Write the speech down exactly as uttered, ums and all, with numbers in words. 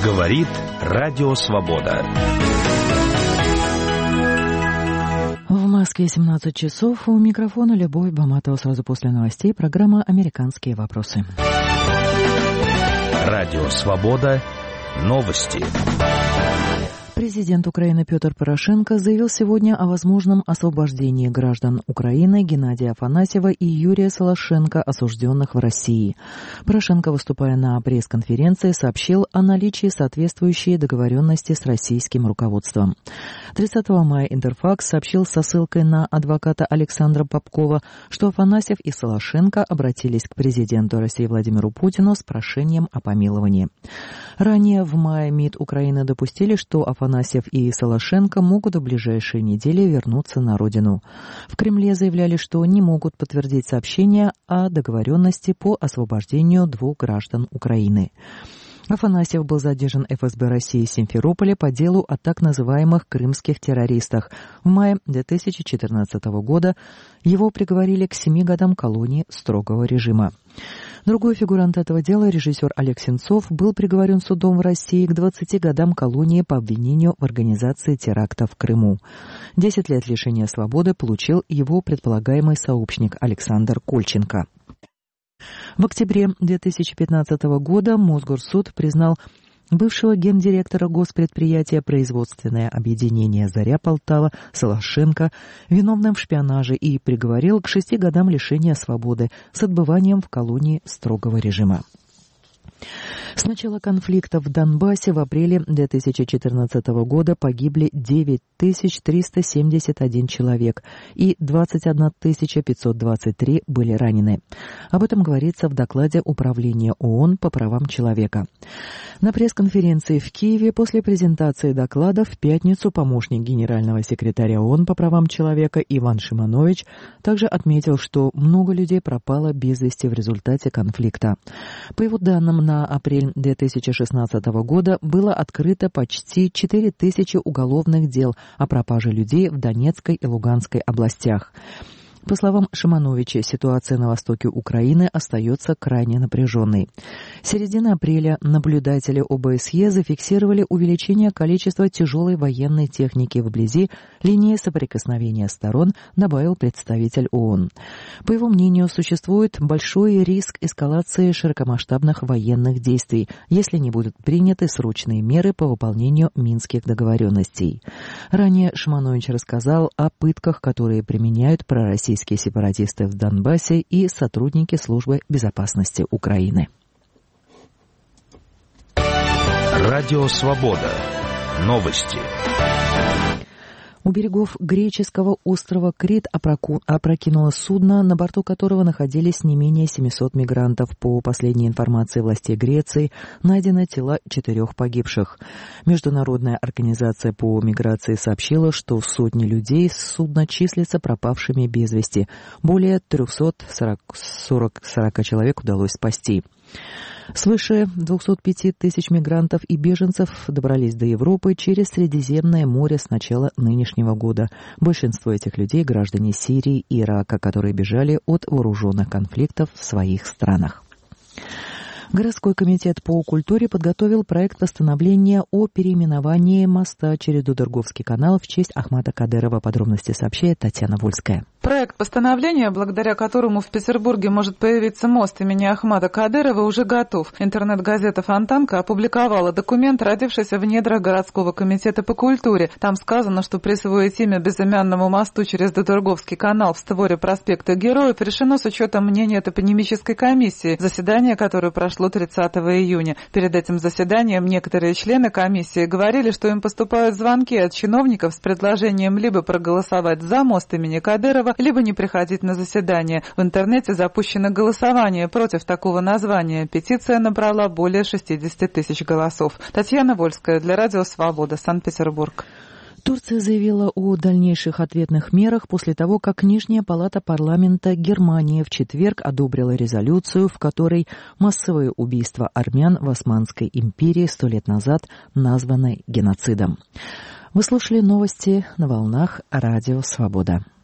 Говорит Радио Свобода. В Москве семнадцать часов. У микрофона Любовь Баматова. Сразу после новостей программа «Американские вопросы». Радио Свобода. Новости. Президент Украины Петр Порошенко заявил сегодня о возможном освобождении граждан Украины Геннадия Афанасьева и Юрия Солошенко, осужденных в России. Порошенко, выступая на пресс-конференции, сообщил о наличии соответствующей договоренности с российским руководством. тридцатого мая Интерфакс сообщил со ссылкой на адвоката Александра Попкова, что Афанасьев и Солошенко обратились к президенту России Владимиру Путину с прошением о помиловании. Ранее в мае МИД Украины допустили, что Афанасьев Афанасьев и Солошенко могут в ближайшие недели вернуться на родину. В Кремле заявляли, что не могут подтвердить сообщение о договоренности по освобождению двух граждан Украины. Афанасьев был задержан эф эс бэ России в Симферополе по делу о так называемых крымских террористах. В мае две тысячи четырнадцатого года его приговорили к семи годам колонии строгого режима. Другой фигурант этого дела, режиссер Олег Сенцов, был приговорен судом в России к двадцати годам колонии по обвинению в организации теракта в Крыму. Десять лет лишения свободы получил его предполагаемый сообщник Александр Кольченко. В октябре две тысячи пятнадцатого года Мосгорсуд признал бывшего гендиректора госпредприятия «Производственное объединение «Заря-Полтава» Солошенко виновным в шпионаже и приговорил к шести годам лишения свободы с отбыванием в колонии строгого режима. С начала конфликта в Донбассе в апреле две тысячи четырнадцатого года погибли девять тысяч триста семьдесят один человек и двадцать одна тысяча пятьсот двадцать три были ранены. Об этом говорится в докладе Управления ООН по правам человека. На пресс-конференции в Киеве после презентации доклада в пятницу помощник генерального секретаря ООН по правам человека Иван Шиманович также отметил, что много людей пропало без вести в результате конфликта. По его данным, на апрель две тысячи шестнадцатого года было открыто почти четыре тысячи уголовных дел о пропаже людей в Донецкой и Луганской областях. По словам Шимановича, ситуация на востоке Украины остается крайне напряженной. С середины апреля наблюдатели о бэ эс е зафиксировали увеличение количества тяжелой военной техники вблизи линии соприкосновения сторон, добавил представитель ООН. По его мнению, существует большой риск эскалации широкомасштабных военных действий, если не будут приняты срочные меры по выполнению минских договоренностей. Ранее Шиманович рассказал о пытках, которые применяют пророссийские сепаратисты в Донбассе и сотрудники Службы безопасности Украины. Радио Свобода. Новости. У берегов греческого острова Крит опрокинуло судно, на борту которого находились не менее семисот мигрантов. По последней информации властей Греции, найдены тела четырех погибших. Международная организация по миграции сообщила, что сотни людей с судна числятся пропавшими без вести. Более трехсот сорока человек удалось спасти. Свыше двухсот пяти тысяч мигрантов и беженцев добрались до Европы через Средиземное море с начала нынешнего года. Большинство этих людей – граждане Сирии и Ирака, которые бежали от вооруженных конфликтов в своих странах. Городской комитет по культуре подготовил проект постановления о переименовании моста через Дудерговский канал в честь Ахмата Кадырова. Подробности сообщает Татьяна Вольская. Проект постановления, благодаря которому в Петербурге может появиться мост имени Ахмата Кадырова, уже готов. Интернет-газета «Фонтанка» опубликовала документ, родившийся в недрах городского комитета по культуре. Там сказано, что присвоить имя безымянному мосту через Дудерговский канал в створе проспекта Героев решено с учетом мнения топонимической комиссии, заседание которой прошло тридцатого июня. Перед этим заседанием некоторые члены комиссии говорили, что им поступают звонки от чиновников с предложением либо проголосовать за мост имени Кадырова, либо не приходить на заседание. В интернете запущено голосование против такого названия. Петиция набрала более шестидесяти тысяч голосов. Татьяна Вольская для Радио Свобода, Санкт-Петербург. Турция заявила о дальнейших ответных мерах после того, как Нижняя палата парламента Германии в четверг одобрила резолюцию, в которой массовые убийства армян в Османской империи сто лет назад названы геноцидом. Вы слушали новости на волнах Радио Свобода.